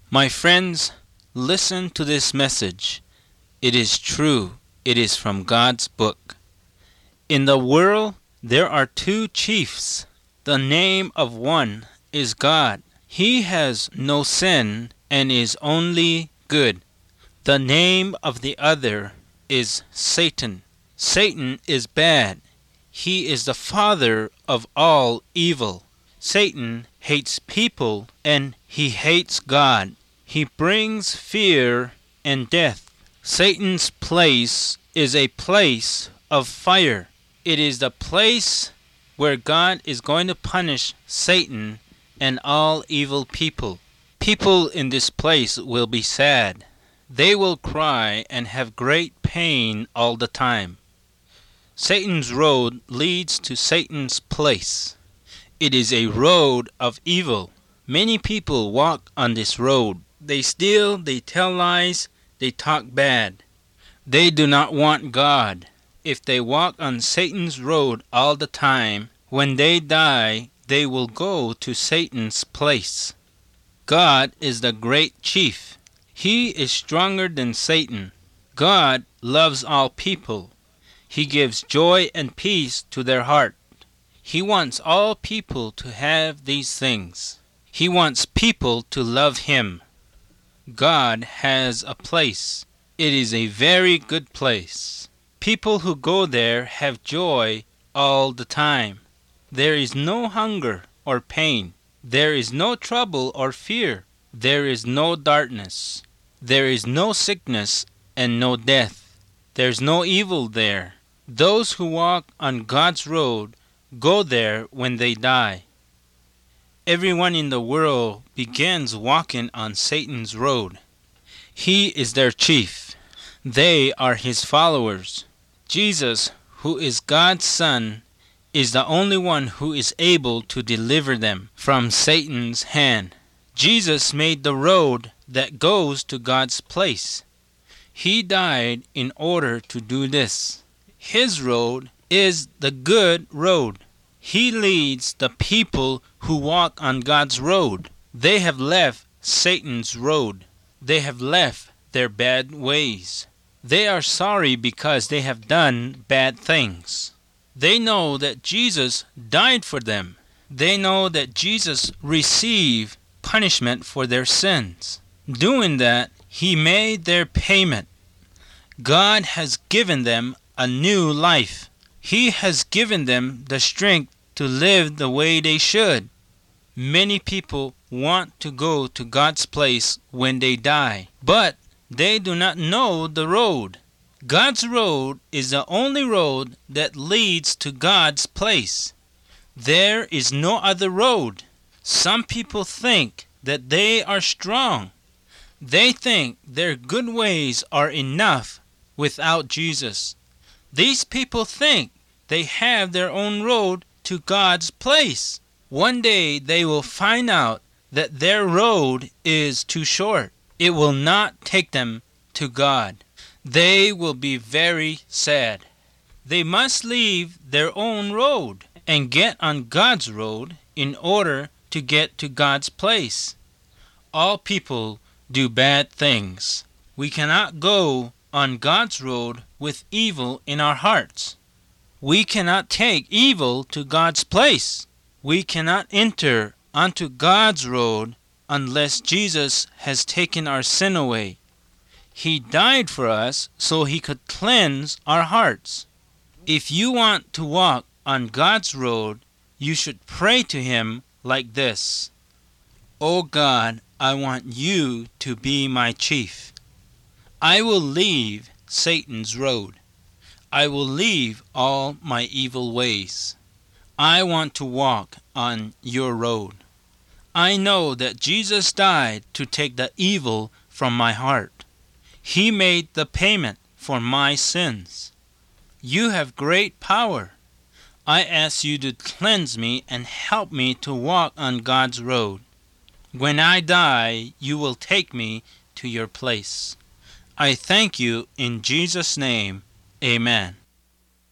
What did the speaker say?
My friends, listen to this message. It is true. It is from God's book. In the world, there are two chiefs. The name of one is God. He has no sin and is only good. The name of the other is Satan. Satan is bad. He is the father of all evil. Satan hates people and he hates God. He brings fear and death. Satan's place is a place of fire. It is the place where God is going to punish Satan and all evil people. People in this place will be sad. They will cry and have great pain all the time. Satan's road leads to Satan's place. It is a road of evil. Many people walk on this road. They steal, they tell lies, they talk bad. They do not want God. If they walk on Satan's road all the time, when they die, they will go to Satan's place. God is the great chief. He is stronger than Satan. God loves all people. He gives joy and peace to their heart. He wants all people to have these things. He wants people to love Him. God has a place. It is a very good place. People who go there have joy all the time. There is no hunger or pain. There is no trouble or fear. There is no darkness. There is no sickness and no death. There's no evil there. Those who walk on God's road go there when they die. Everyone in the world begins walking on Satan's road. He is their chief. They are his followers. Jesus, who is God's Son, is the only one who is able to deliver them from Satan's hand. Jesus made the road that goes to God's place. He died in order to do this. His road is the good road. He leads the people who walk on God's road. They have left Satan's road. They have left their bad ways. They are sorry because they have done bad things. They know that Jesus died for them. They know that Jesus received punishment for their sins. Doing that, He made their payment. God has given them a new life. He has given them the strength to live the way they should. Many people want to go to God's place when they die, but they do not know the road. God's road is the only road that leads to God's place. There is no other road. Some people think that they are strong. They think their good ways are enough without Jesus. These people think they have their own road to God's place. One day they will find out that their road is too short. It will not take them to God. They will be very sad. They must leave their own road and get on God's road in order to get to God's place. All people do bad things. We cannot go on God's road with evil in our hearts. We cannot take evil to God's place. We cannot enter onto God's road unless Jesus has taken our sin away. He died for us so He could cleanse our hearts. If you want to walk on God's road, you should pray to Him like this: "Oh God, I want You to be my chief. I will leave Satan's road. I will leave all my evil ways. I want to walk on Your road. I know that Jesus died to take the evil from my heart. He made the payment for my sins. You have great power. I ask You to cleanse me and help me to walk on God's road. When I die, You will take me to Your place. I thank You in Jesus' name. Amen."